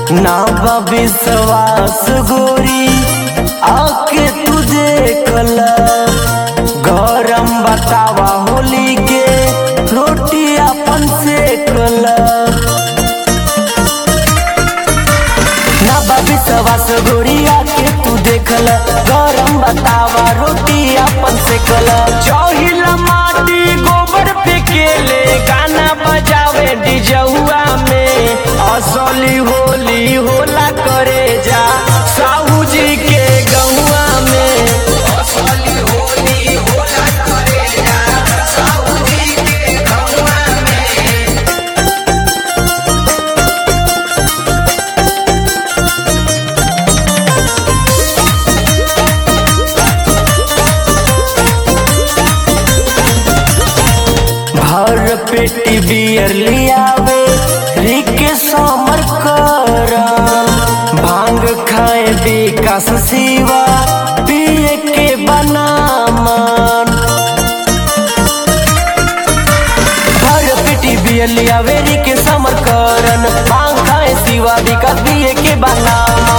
ना बा विश्वास गोरी आके तू देखला, गरम बतावा होली के रोटी अपन सेकला। ना बा विश्वास गोरी आके तू देखला, गरम बतावा रोटी अपन सेकला। चौहिला माटी गोबर फेकेले, गाना बजावे डिजहुआ में, असली होली होला करे जा साहू जी के गहुआ में। असली होली होला करे जा साहू जी के गहुआ में। भर पेटी बियर लियावे रिके समर करा, भांग खाए विकास शिवा पिए के बनामन। भर पेटी बियर लियावे रिके समर करन, भांग खाए शिवा विकास पिए के बनामन।